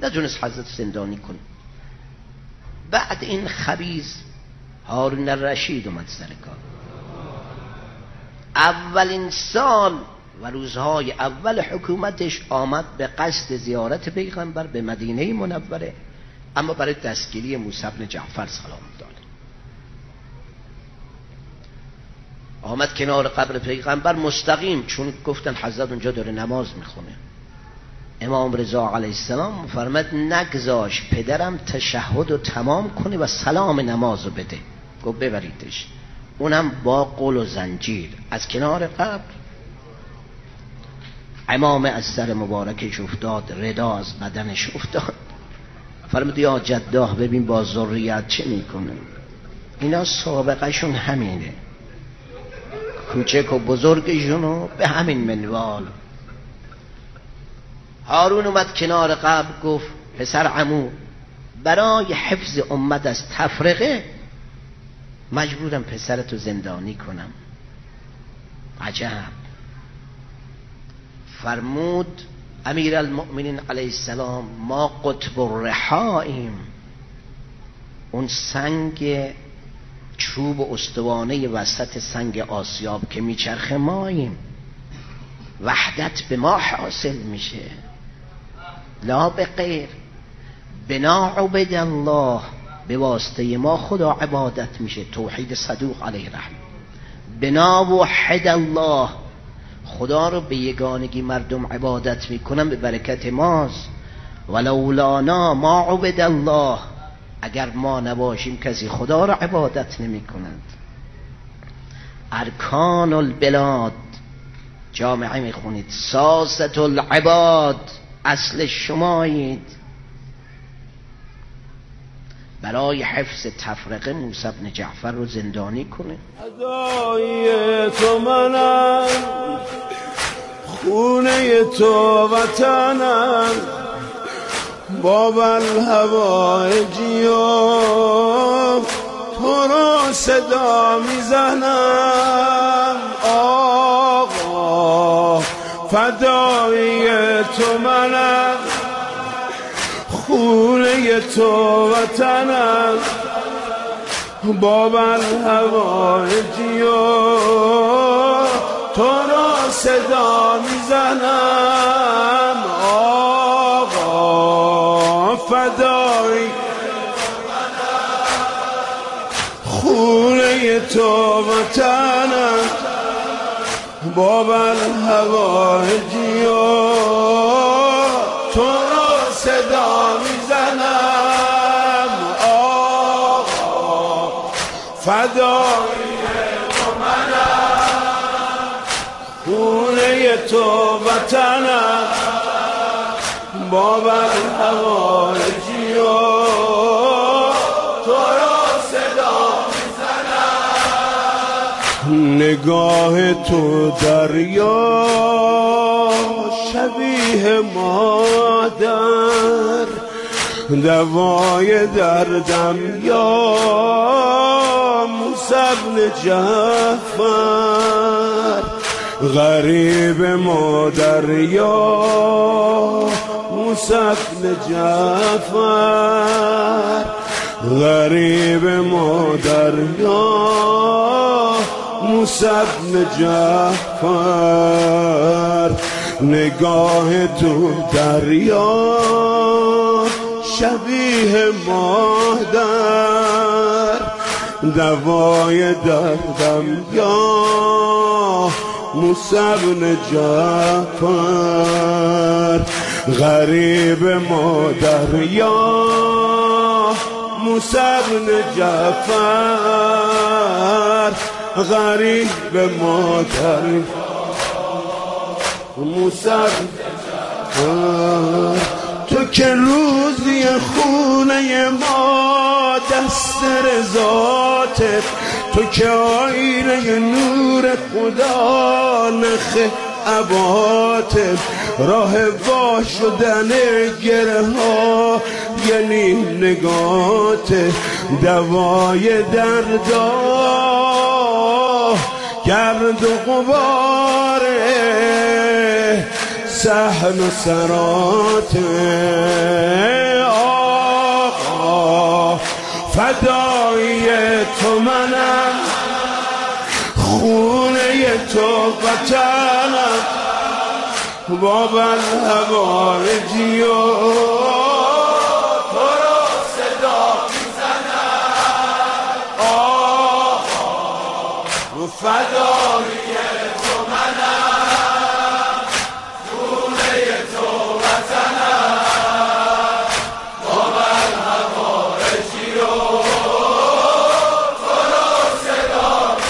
نتونست حضرت زندانی کنه. بعد این خبیث هارون الرشید اومد سر کار. اولین سال و روزهای اول حکومتش آمد به قصد زیارت پیغمبر به مدینه منوره، اما برای دستگیری موسی بن جعفر سلام داد. آمد کنار قبر پیغمبر مستقیم، چون گفتن حضرت اونجا داره نماز میخونه. امام رضا علیه السلام فرمود نگذاش پدرم تشهد رو تمام کنه و سلام نماز رو بده. گفت ببریدش. اونم با قل و زنجیر از کنار قبر. امام از سر مبارکش افتاد، ردا از بدنش افتاد. فرمود یا جداه ببین با ذریت چه میکنه. اینا سابقه شون همینه، کوچک و بزرگشونو به همین منوال. هارون اومد کنار قبر گفت پسر عمو، برای حفظ امت از تفرقه مجبورم پسرتو زندانی کنم. عجب. فرمود امیر المؤمنین علیه السلام ما قطب الرحاییم، اون سنگ چوب و استوانه وسط سنگ آسیاب که میچرخه ماییم، وحدت به ما حاصل میشه، لا به غیر. بنا عبد الله، به واسطه ما خدا عبادت میشه. توحید صدوق علیه رحمه. بنا وحد الله، خدا رو به یگانگی مردم عبادت میکنن به برکت ماست. ولولانا ما عبد الله، اگر ما نباشیم کسی خدا را عبادت نمی کند. ارکان البلاد، جامعه می خونید، ساست العباد، اصل شمایید. برای حفظ تفرقه موسی بن جعفر رو زندانی کنه. ادای تو منم، خونه تو وطنم، باب الهوایجی تو رو صدا میزنم. آقا فدای تو منم، خونه تو وطنم، باب الهوایجی تو رو صدا میزنم. آقا فدای خونه تو وطنم، باب الهوایجی تو رو صدا میزنم. آقا فدای تو منم، خونه تو وطنم، باب الهوایجی تو رو صدا میزنم. نگاه تو دریا شبیه مادر، دوای دردم یا موسی بن جعفر. غریب مادر یا موسی بن جعفر، غریب مادر یا موسی بن جعفر. نگاه تو دریا شبیه مادر، دوای دردم یا موسی بن جعفر. غریب مادر یا موسی بن جعفر، غریب مادر موسی بن جعفر. تو که روزی خونه ما دست رضاتت، تو که آینه نور خدا نخ عباتت، راه وا شدن گره ها یعنی نگاته، دوای دردا گرد و غباره صحن و سراته. فدای تو منم، خونه تو وطنم، باب الحوارجی و تو رو صدا میزنم. فدای تو منم، خونه تو وطنم، باب الحوارجی و تو رو صدا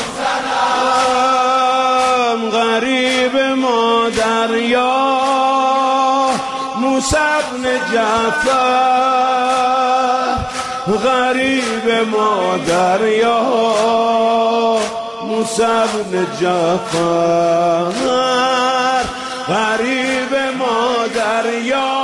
میزنم. غریب مادر یا موسی بن جعفر، غریب مادر یا موسی بن جعفر، غریب مادر یا.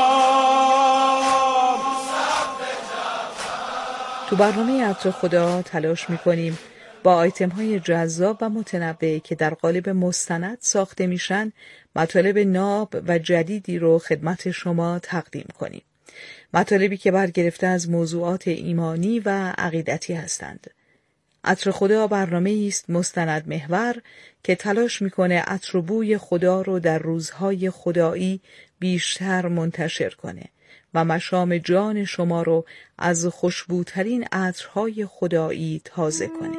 تو برنامه عطر خدا تلاش می‌کنیم با آیتم‌های جذاب و متنوع که در قالب مستند ساخته میشن مطالب ناب و جدیدی رو خدمت شما تقدیم کنیم. مطالبی که برگرفته از موضوعات ایمانی و عقیدتی هستند. عطر خدا برنامه‌ای است مستند محور که تلاش میکنه عطر و بوی خدا رو در روزهای خدایی بیشتر منتشر کنه و مشام جان شما رو از خوشبوترین عطرهای خدایی تازه کنه.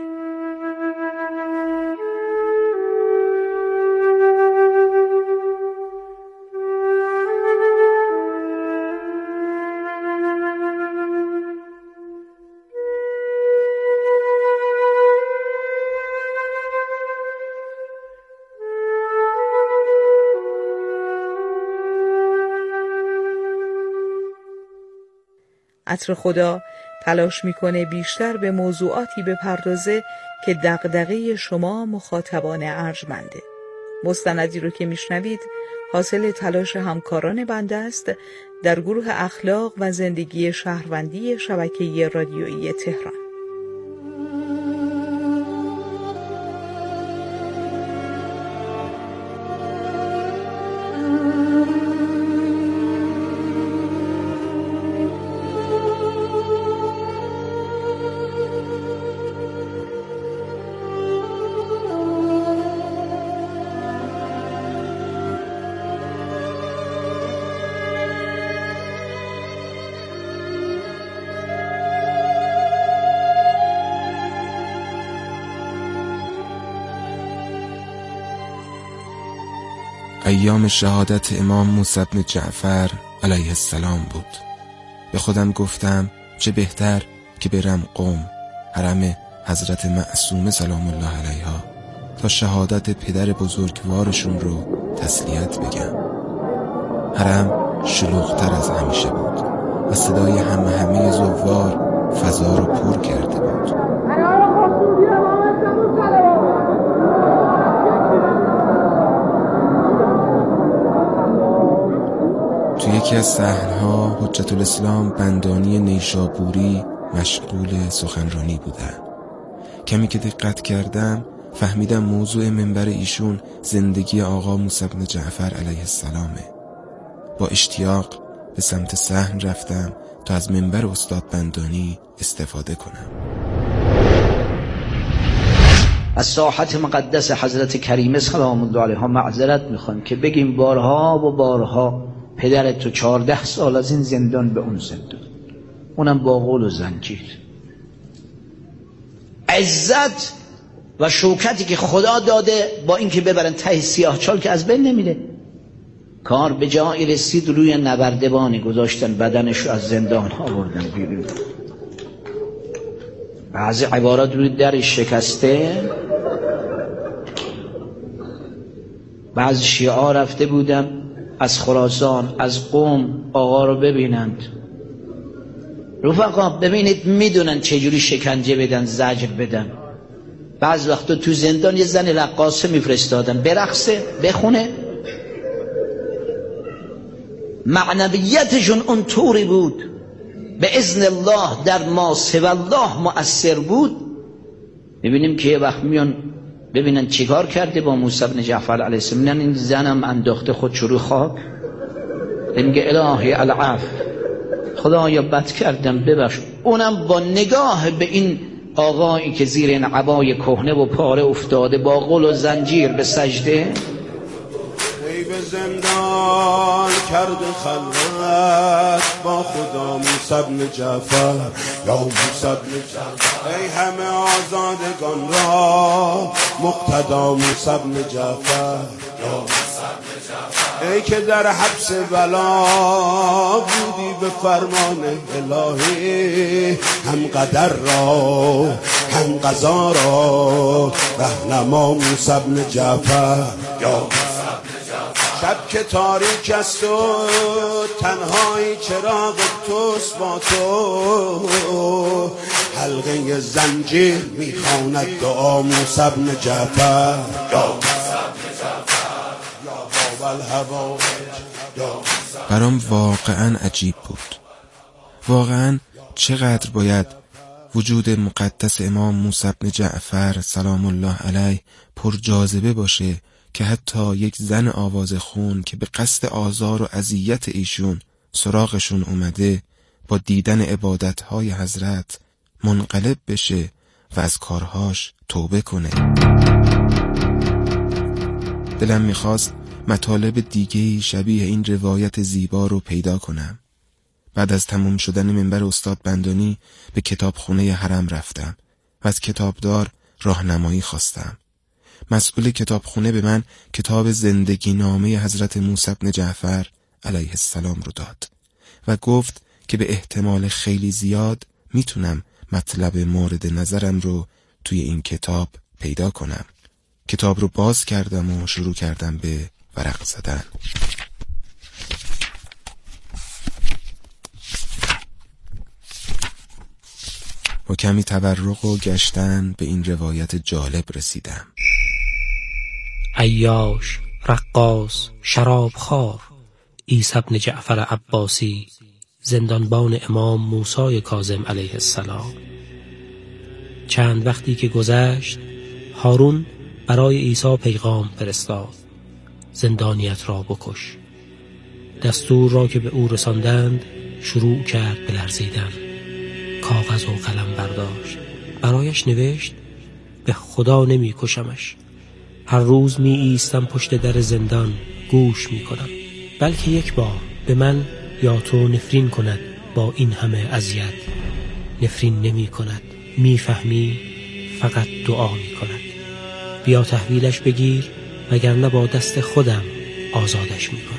عطر خدا تلاش میکنه بیشتر به موضوعاتی بپردازه که دغدغه شما مخاطبان ارجمنده. مستندی رو که میشنوید حاصل تلاش همکاران بنده است در گروه اخلاق و زندگی شهروندی شبکه رادیویی تهران. ایام شهادت امام موسی بن جعفر علیه السلام بود. به خودم گفتم چه بهتر که برم قم، حرم حضرت معصومه سلام الله علیها، تا شهادت پدر بزرگوارشون رو تسلیت بگم. حرم شلوغ‌تر از همیشه بود و صدای همه زوار فضا رو پر کرده بود. تو یکی از صحن‌ها حجت الاسلام بندانی نیشابوری مشغول سخنرانی بودن. کمی که دقت کردم فهمیدم موضوع منبر ایشون زندگی آقا موسی بن جعفر علیه السلامه. با اشتیاق به سمت صحن رفتم تا از منبر استاد بندانی استفاده کنم. از ساحت مقدس حضرت کریمه سلام الله علیها معذرت میخوام که بگیم بارها و بارها پدرت تو 14 سال از این زندان به اون زندان، اونم با قول و زنجیر. عزت و شوکتی که خدا داده با اینکه ببرن ته سیاهچال که از بین نمیره. کار به جایی رسید روی نبردبانی گذاشتن، بدنشو از زندان ها بردن بیرون. بعضی عبارات روی در شکسته. بعضی شیعا رفته بودم از خراسان از قم آقا رو ببینند. رفقا ببینید میدونن چجوری شکنجه بدن، زجر بدن. بعض وقتا تو زندان یه زن رقاصه میفرستادن برقصه بخونه. معنویتشون اون طوری بود به اذن الله در ما سوى الله مؤثر بود. ببینیم که یه وقت میان ببینن چیکار کرده با موسی بن جعفر علیه السلام. میگن این زنم انداخته خود روی خاک. میگه الهی العفو، خدایا بد کردم ببخش. اونم با نگاه به این آقایی که زیر این عبای کهنه و پاره افتاده با غل و زنجیر به سجده. ای به زندان کرده خلوت با خدا موسی بن جعفر، یا موسی بن جعفر. ای همه آزادگان را مقتدا موسی بن جعفر، یا موسی بن جعفر. ای که در حبس بلا بودی به فرمان الهی، هم قدر را هم قضا را رهنما موسی بن جعفر، یا شب که تاریک است و تنهایی چراغ توست با تو، حلقه زنجیر میخواند دعا موسی بن جعفر، یا موسی بن جعفر، یا باب الهوایج، یا برام واقعا عجیب بود. واقعا چقدر باید وجود مقدس امام موسی بن جعفر سلام الله علیه پر جاذبه باشه که حتی یک زن آواز خون که به قصد آزار و اذیت ایشون سراغشون اومده با دیدن عبادتهای حضرت منقلب بشه و از کارهاش توبه کنه. دلم میخواست مطالب دیگه‌ای شبیه این روایت زیبا رو پیدا کنم. بعد از تموم شدن منبر استاد بندانی به کتابخونه حرم رفتم و از کتابدار راهنمایی خواستم. مسئول کتابخونه به من کتاب زندگی نامه حضرت موسی بن جعفر علیه السلام رو داد و گفت که به احتمال خیلی زیاد میتونم مطلب مورد نظرم رو توی این کتاب پیدا کنم. کتاب رو باز کردم و شروع کردم به ورق زدن. با کمی تبرق و گشتن به این روایت جالب رسیدم. عیاش، رقاص، شرابخوار، عیسی بن جعفر عباسی، زندانبان امام موسی کاظم علیه السلام. چند وقتی که گذشت، هارون برای عیسی پیغام فرستاد: زندانیت را بکش. دستور را که به او رساندند شروع کرد به لرزیدن. کاغذ و قلم برداشت، برایش نوشت: به خدا نمی کشمش. هر روز می ایستم پشت در زندان گوش می کنم، بلکه یک بار به من یا تو نفرین کند با این همه اذیت. نفرین نمی کند، می فهمی؟ فقط دعا می کند. بیا تحویلش بگیر وگرنه با دست خودم آزادش می کنم.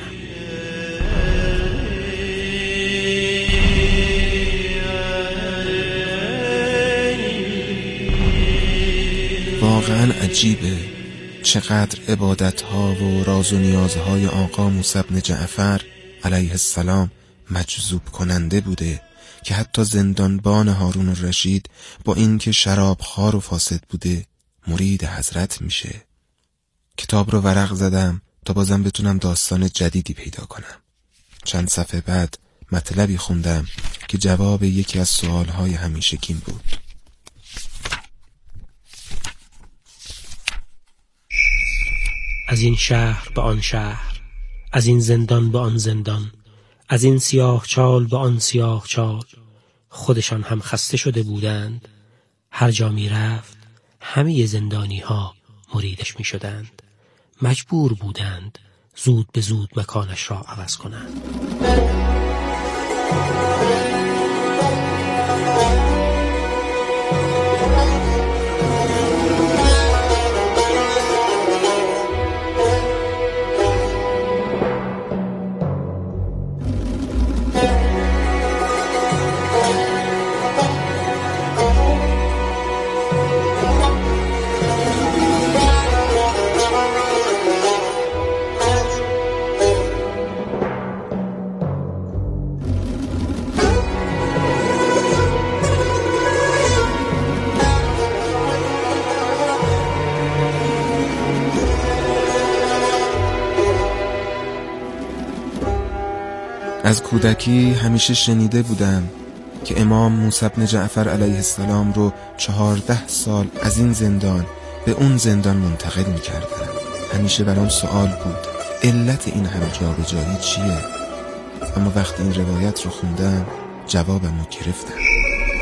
واقعا عجیبه چقدر عبادتها و راز و نیازهای آقا موسی بن جعفر علیه السلام مجذوب کننده بوده که حتی زندانبان هارون الرشید با اینکه شرابخوار و فاسد بوده مرید حضرت میشه. کتاب رو ورق زدم تا بازم بتونم داستان جدیدی پیدا کنم. چند صفحه بعد مطلبی خوندم که جواب یکی از سوالهای همیشگیم بود. از این شهر به آن شهر، از این زندان به آن زندان، از این سیاه چال به آن سیاه چال. خودشان هم خسته شده بودند. هر جا می رفت همه زندانی ها مریدش می شدند. مجبور بودند زود به زود مکانش را عوض کنند. از کودکی همیشه شنیده بودم که امام موسی بن جعفر علیه السلام رو 14 سال از این زندان به اون زندان منتقل می‌کردن. همیشه برام سوال بود علت این همه جابجایی چیه؟ اما وقتی این روایت رو خوندم جوابمو گرفتم.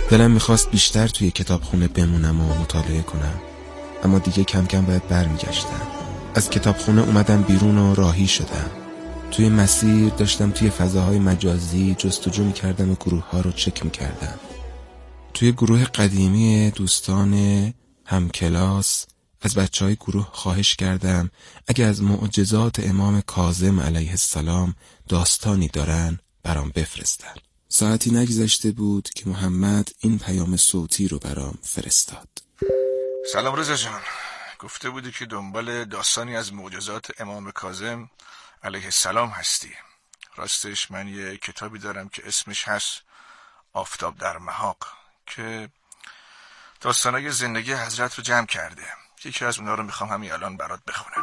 دلم میخواست بیشتر توی کتابخونه بمونم و مطالعه کنم، اما دیگه کم کم باید برمیگشتم. از کتابخونه اومدم بیرون و راهی شدم. توی مسیر داشتم توی فضاهای مجازی جستجو میکردم و گروه ها رو چک میکردم. توی گروه قدیمی دوستان همکلاس از بچهای گروه خواهش کردم اگه از معجزات امام کاظم علیه السلام داستانی دارن برام بفرستن. ساعتی نگذشته بود که محمد این پیام صوتی رو برام فرستاد. سلام رضا جان، گفته بودی که دنبال داستانی از معجزات امام کاظم علیه السلام هستی. راستش من یه کتابی دارم که اسمش هست آفتاب در محاق که داستانای زندگی حضرت رو جمع کرده. یکی از اونا رو میخوام همین الان برات بخونم.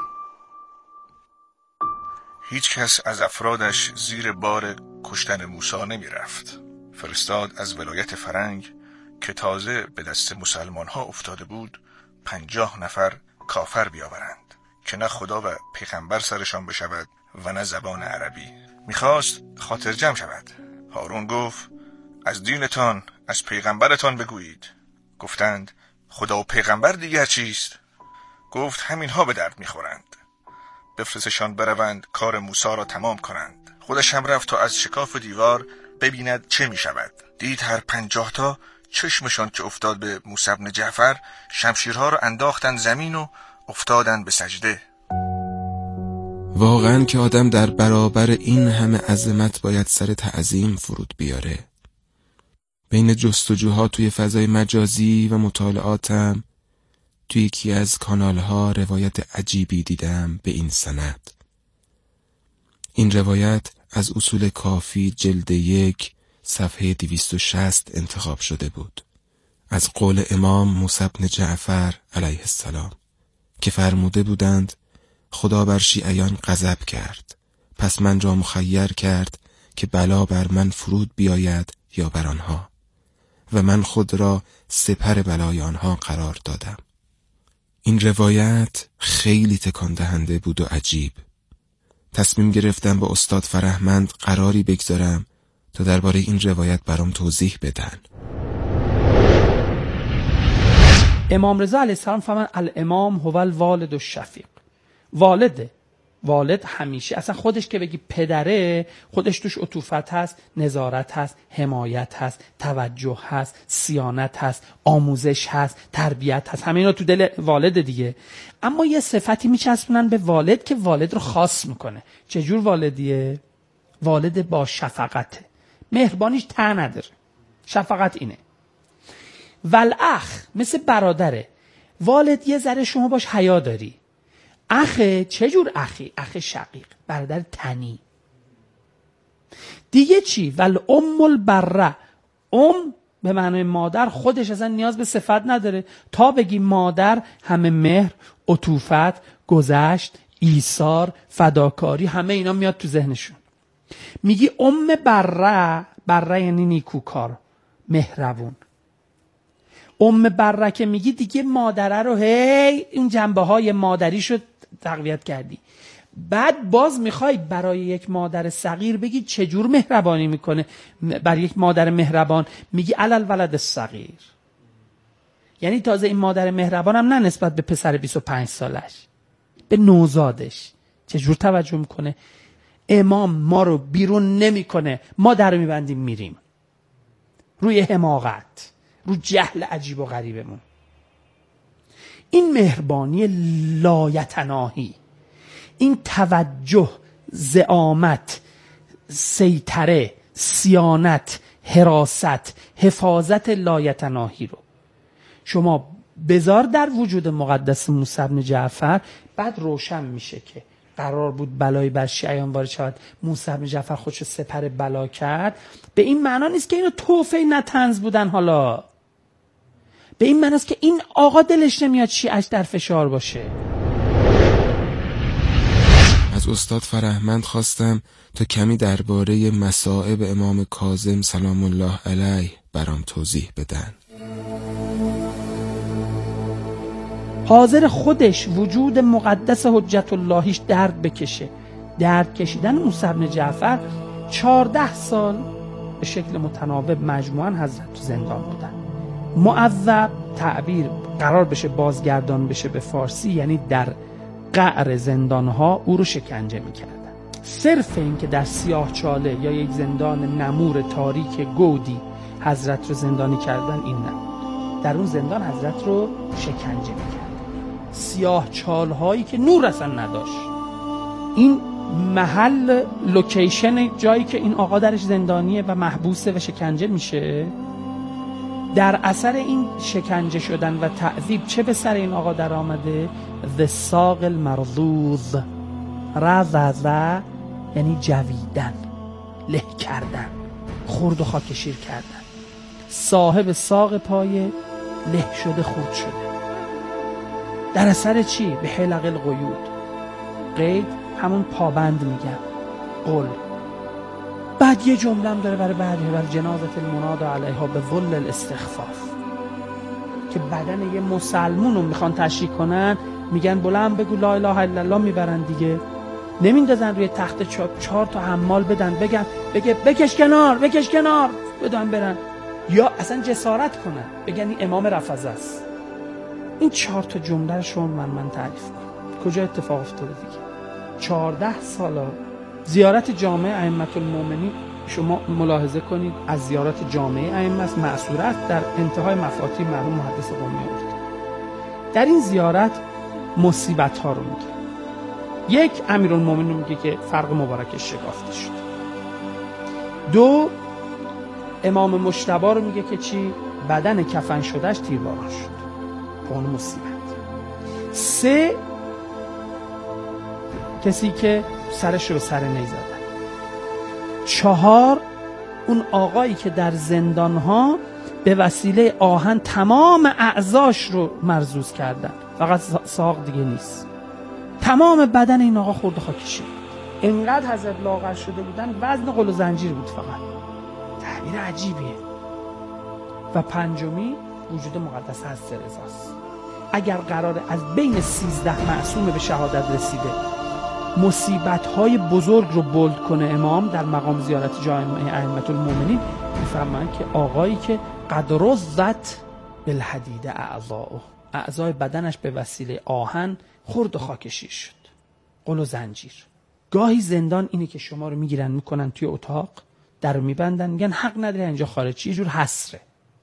هیچ کس از افرادش زیر بار کشتن موسی نمی رفت. فرستاد از ولایت فرنگ که تازه به دست مسلمان ها افتاده بود 50 نفر کافر بیاورند که نه خدا و پیغمبر سرشان بشود و نه زبان عربی. میخواست خاطر جمع شود. هارون گفت از دینتان از پیغمبرتان بگویید. گفتند خدا و پیغمبر دیگر چیست؟ گفت همین ها به درد میخورند. بفرستشان بروند کار موسی را تمام کنند. خودش هم رفت تا از شکاف دیوار ببیند چه میشود. دید هر 50 تا چشمشان که افتاد به موسی بن جعفر شمشیرها را انداختند زمین و افتادند به سجده. واقعا که آدم در برابر این همه عظمت باید سر تعظیم فرود بیاره. بین جستجوها توی فضای مجازی و مطالعاتم توی یکی از کانالها روایت عجیبی دیدم به این سند. این روایت از اصول کافی جلد 1 صفحه 260 انتخاب شده بود، از قول امام موسی بن جعفر علیه السلام که فرموده بودند خدا بر شیعیان غضب کرد، پس من را مخیر کرد که بلا بر من فرود بیاید یا بر آنها، و من خود را سپر بلای آنها قرار دادم. این روایت خیلی تکان دهنده بود و عجیب. تصمیم گرفتم با استاد فرهمند قراری بگذارم تا درباره این روایت برام توضیح بدن. امام رضا علیه السلام فرمان الامام هو الوالد الشفیق. والد همیشه اصلا خودش که بگی پدره، خودش توش عطوفت هست، نظارت هست، حمایت هست، توجه هست، صیانت هست، آموزش هست، تربیت هست، همه اینا تو دل والد دیگه. اما یه صفتی میچسبونن به والد که والد رو خاص میکنه. چجور والدیه؟ والد با شفقته، مهربانیش ته نداره، شفقت اینه. والاخ مثل برادره، والد یه ذره شما باش حیا داری. اخه چجور اخی؟ اخ شقیق، برادر تنی. دیگه چی؟ والام البره، به معنای مادر، خودش اصلا نیاز به صفت نداره. تا بگی مادر همه مهر، عطوفت، گذشت، ایثار، فداکاری، همه اینا میاد تو ذهنشون. میگی بره یعنی نیکوکار، مهربون. بره که میگی دیگه مادره رو این جنبه های مادری شد تقویت کردی. بعد باز میخوای برای یک مادر صغیر بگی چجور مهربانی میکنه. برای یک مادر مهربان میگی علل ولد الصغیر، یعنی تازه این مادر مهربان هم نه نسبت به پسر 25 سالش، به نوزادش چجور توجه میکنه. امام ما رو بیرون نمیکنه، ما در رو میبندیم میریم روی حماقت، رو جهل عجیب و غریبمون. این مهربانی لایتناهی، این توجه، زعامت، سیطره، صیانت، حراست، حفاظت لایتناهی رو شما بذار در وجود مقدس موسی بن جعفر، بعد روشن میشه که قرار بود بلای بر شیعیان وارد شود. موسی بن جعفر خودشو سپر بلا کرد. به این معنا نیست که اینو توفی نه طنز بودن، حالا به این معنی است که این آقا دلش نمیاد شیعش در فشار باشه. از استاد فرهمند خواستم تا کمی درباره مصائب امام کاظم سلام الله علیه برام توضیح بدن. حاضر خودش وجود مقدس حجت اللهیش درد بکشه. درد کشیدن موسی بن جعفر 14 سال به شکل متناوب مجموعاً حضرت تو زندان بودن. معذب تعبیر قرار بشه بازگردان بشه به فارسی، یعنی در قعر زندانها او رو شکنجه میکردن. صرف این که در سیاهچاله یا یک زندان نمور تاریک گودی حضرت رو زندانی کردن این نبود. در اون زندان حضرت رو شکنجه میکردن. سیاهچالهایی که نور اصلا نداشت. این محل لوکیشن جایی که این آقا درش زندانیه و محبوسه و شکنجه میشه، در اثر این شکنجه شدن و تعذیب چه به سر این آقا در آمده؟ ذساق المرضوض، رضض یعنی جویدن، له کردن، خرد و خاکشیر کردن. صاحب ساق پای له شده خرد شده. در اثر چی؟ به حلق القیود. قید همون پابند میگن، قل. بعد یه جمله هم داره برای بعدی، برای جنازت المناد علیها به ظل الاستخفاف، که بدن یه مسلمون رو میخوان تشریح کنن، میگن بلند بگو لا اله الا الله، میبرن دیگه، نمیندازن روی تخت چوب، 4 تا حمال بدن بگن بکش کنار بدن برن، یا اصلا جسارت کنن بگن این امام رفضه است. این 4 تا جمله رو شما من تعریف کنم کجا اتفاق افتاده دیگه. 14 سال زیارت جامعه ائمه المؤمنین شما ملاحظه کنید، از زیارت جامعه ائمه است، معصورت در انتهای مفاتیح مرحوم محدث قمی آورد. در این زیارت مصیبت ها رو میگه. یک، امیرالمومنین میگه که فرق مبارکش شکافته شد. 2، امام مجتبی رو میگه که چی؟ بدن کفن شدهش تیرباران شد. اون مصیبت. 3، کسی که سرش رو به سر نی زدن. 4، اون آقایی که در زندانها به وسیله آهن تمام اعضاش رو مرزوز کردن، فقط ساق دیگه نیست، تمام بدن این آقا خورد و خاکی شد. اینقدر حضرت لاغر شده بودن وزن قل و زنجیر بود فقط. تعبیر عجیبیه. و 5می وجود مقدس حضرت رضاست. اگر قراره از بین 13 معصوم به شهادت رسیده مصیبت‌های بزرگ رو بولد کنه امام در مقام زیارت جامعه ائمه المؤمنین، میفهمن که آقایی که قد رزت بالحدید اعضای بدنش به وسیله آهن خرد و خاکشیر شد، قل و زنجیر. گاهی زندان اینه که شما رو میگیرن میکنن توی اتاق، در رو میبندن، میگن حق نداری اینجا خارج، یه جور حسره.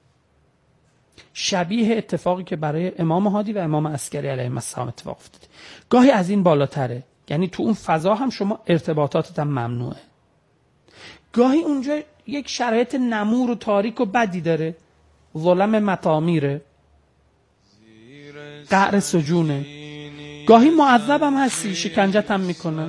شبیه اتفاقی که برای امام هادی و امام عسکری علیهم السلام اتفاق افتاده. گاهی از این بالاتره، یعنی تو اون فضا هم شما ارتباطاتت هم ممنوعه. گاهی اونجا یک شرایط نمور و تاریک و بدی داره، ظلم مطامیره، قعر سجونه. گاهی معذب هم هستی، شکنجت هم میکنن.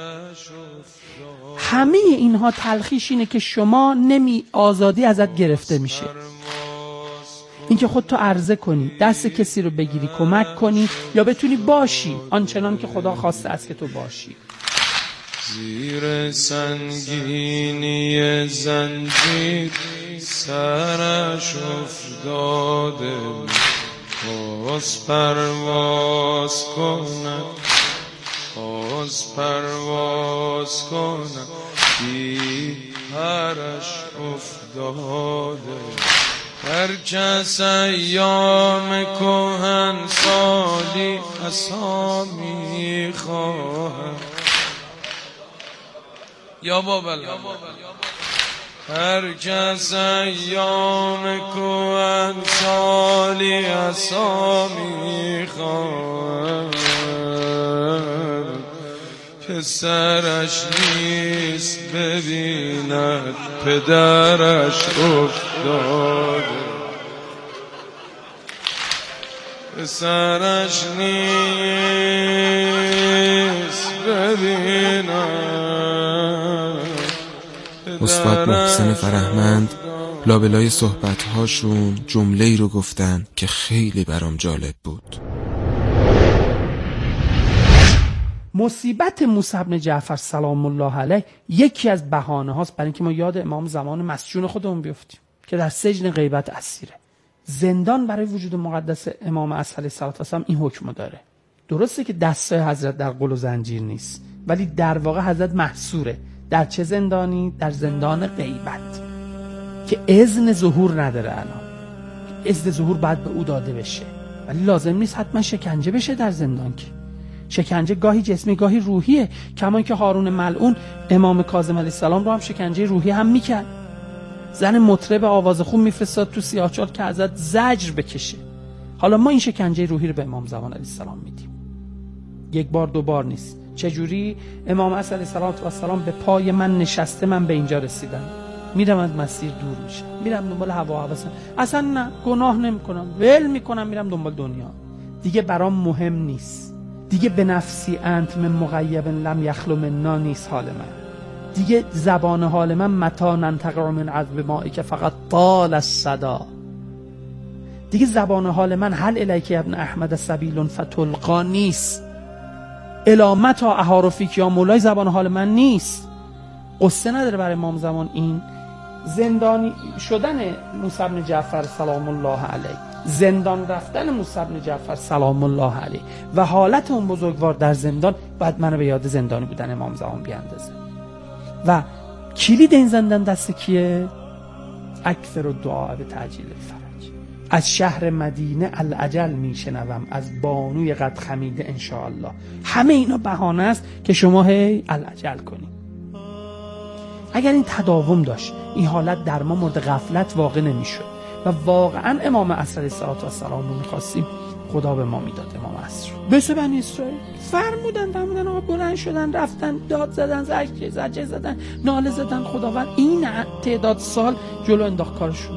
همه اینها تلخیش اینه که شما آزادی ازت گرفته میشه. اینکه خودتو عرضه کنی، دست کسی رو بگیری، کمک کنی، یا بتونی باشی آنچنان که خدا خواسته است که تو باشی. زیر سنگینی زنجیر سرش افتاده، باز پرواز کنم، باز پرواز کنم، بی پرش افتاده. هر کس ایام کهن سالی عصا میخواهد، یا بابا هر کس ایام کهن سالی عصا میخواهد، پسرش نیست ببیند پدرش افتاده، پسرش نیست ببیند. استاد محسن فرهمند لابلای صحبت‌هاشون جمله‌ای رو گفتن که خیلی برام جالب بود. مصیبت موسی بن جعفر سلام الله علیه یکی از بهانه هاست برای اینکه ما یاد امام زمان مسجون خودمون بیفتیم که در سجن غیبت اسیره. زندان برای وجود مقدس امام علیه السلام این حکم داره. درسته که دستای حضرت در قل و زنجیر نیست، ولی در واقع حضرت محصوره. در چه زندانی؟ در زندان غیبت. که اذن ظهور نداره. الان اذن ظهور باید به او داده بشه، ولی لازم نیست حتما شکنجه بشه در زندان. که شکنجه گاهی جسمی گاهی روحیه، کما که هارون ملعون امام کاظم علیه السلام رو هم شکنجه روحی هم میکرد. زن مطرب آوازخون میفرستاد تو سیاهچال که ازت زجر بکشه. حالا ما این شکنجه روحی رو به امام زمان علیه السلام میدیم، یک بار دو بار نیست. چجوری؟ امام علیه السلام به پای من نشسته، من به اینجا رسیدم، میرم از مسیر دور میشم، میرم دنبال هوا و هوسم، اصلا نه گناه نمیکنم، ول میکنم، میرم دنبال دنیا. دیگه برام مهم نیست، دیگه به نفسی انت من مغیب لم یخلو منا نیست حال من. دیگه زبان حال من متا ننتقع من عذب مائی که فقط طال الصدا. دیگه زبان حال من هل الیک ابن احمد سبیل فتلقا نیست، الامت و احارفیک یا مولای زبان حال من نیست. قصه نداره برای امام زمان این زندانی شدن موسی بن جعفر سلام الله علیه، زندان رفتن موسی بن جعفر سلام الله علیه و حالت اون بزرگوار در زندان باید منو به یاد زندانی بودن امام زمان بیاندازه. و کلید این زندان دست کیه؟ اکثر الدعاء به تعجیل الفرج. از شهر مدینه الاجل میشنوم، از بانوی قد خمیده انشاءالله. همه اینا بهانه است که شما هی الاجل کنی. اگر این تداوم داشت، این حالت در ما مورد غفلت واقع نمیشد و واقعا امام عصر علیه السلام رو میخواستیم، خدا به ما میداد. امام عصر بسه بنی اسرائیل فرمودن آقا بلند شدن، رفتن داد زدن، زجه زدن، ناله زدن، خداوند این تعداد سال جلو انداخت کارشون.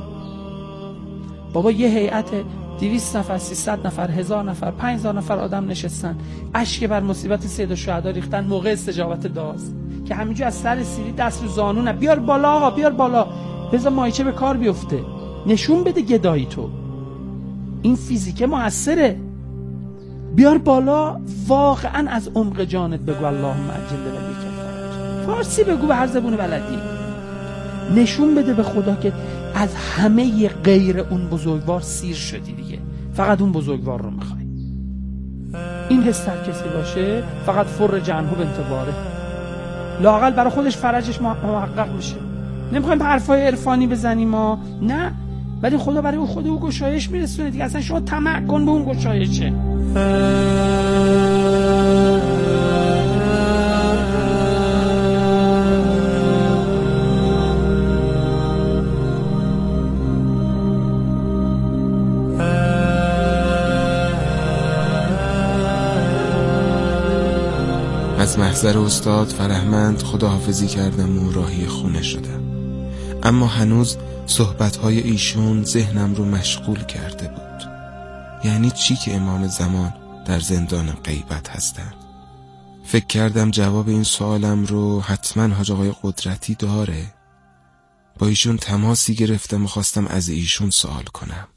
بابا یه هیئت 200 نفر 300 نفر 1000 نفر 5000 نفر آدم نشستن، اشک بر مصیبت سید الشهدا ریختن موقع استجابت دعاست که همینجور از سر سیری دست رو زانونه، بیار بالا آقا بیار بالا، بذار مایچه به کار بیفته، نشون بده گدایی تو، این فیزیکه موثره، بیار بالا. واقعا از عمق جانت بگو اللهم عجل ولی کفر، فارسی بگو به هر زبون بلدی، نشون بده به خدا که از همه غیر اون بزرگوار سیر شدی دیگه، فقط اون بزرگوار رو میخوای. این حس در کسی باشه فقط فرج عنه بانتظاره، لااقل برای خودش فرجش محقق میشه. نمیخوایم حرفای عرفانی بزنیم ما، نه، ولی خدا برای خود او گشایش میرسونه دیگه. اصلا شما طمع کن به اون گشایشه. از محضر استاد فرهمند خداحافظی کردم و راهی خونه شدم، اما هنوز صحبت‌های ایشون ذهنم رو مشغول کرده بود. یعنی چی که امام زمان در زندان غیبت هستن؟ فکر کردم جواب این سوالم رو حتما حاج آقای قدرتی داره. با ایشون تماسی گرفتم و خواستم از ایشون سوال کنم.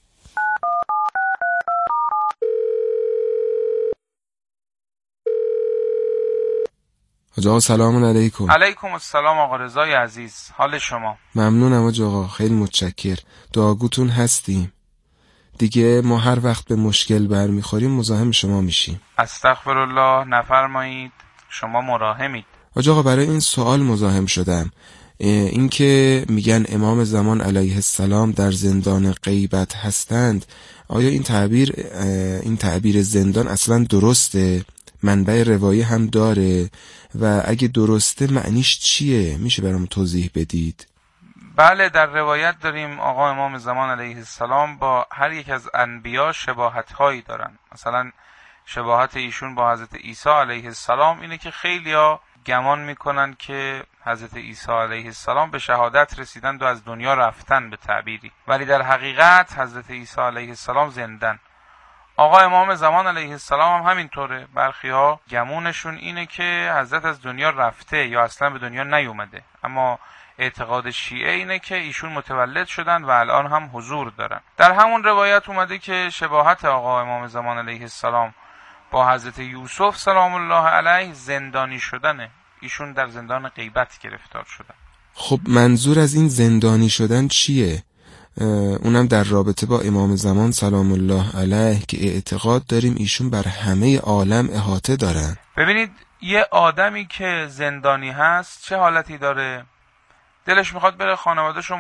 حاج آقا سلام علیکم. علیکم السلام آقا رضای عزیز، حال شما؟ ممنونم حاج آقا، خیلی متشکر. دعاگوتون هستیم. دیگه ما هر وقت به مشکل برمیخوریم مزاحم شما میشیم. استغفرالله، نفرمایید، شما مراحمید. حاج آقا برای این سوال مزاحم شدم، این که میگن امام زمان علیه السلام در زندان غیبت هستند، آیا این تعبیر زندان اصلا درسته؟ منبع روایی هم داره؟ و اگه درسته معنیش چیه؟ میشه برام توضیح بدید؟ بله، در روایت داریم آقا امام زمان علیه السلام با هر یک از انبیا شباهت هایی دارن. مثلا شباهت ایشون با حضرت عیسی علیه السلام اینه که خیلیا گمان میکنن که حضرت عیسی علیه السلام به شهادت رسیدن و از دنیا رفتن به تعبیری، ولی در حقیقت حضرت عیسی علیه السلام زندن. آقا امام زمان علیه السلام هم همینطوره. برخی ها گمونشون اینه که حضرت از دنیا رفته یا اصلا به دنیا نیومده، اما اعتقاد شیعه اینه که ایشون متولد شدن و الان هم حضور دارن. در همون روایت اومده که شباهت آقا امام زمان علیه السلام با حضرت یوسف سلام الله علیه زندانی شدنه، ایشون در زندان غیبت گرفتار شدن. خب منظور از این زندانی شدن چیه؟ اونم در رابطه با امام زمان سلام الله علیه که اعتقاد داریم ایشون بر همه عالم احاطه دارن. ببینید، یه آدمی که زندانی هست چه حالتی داره؟ دلش میخواد بره خانواده‌شو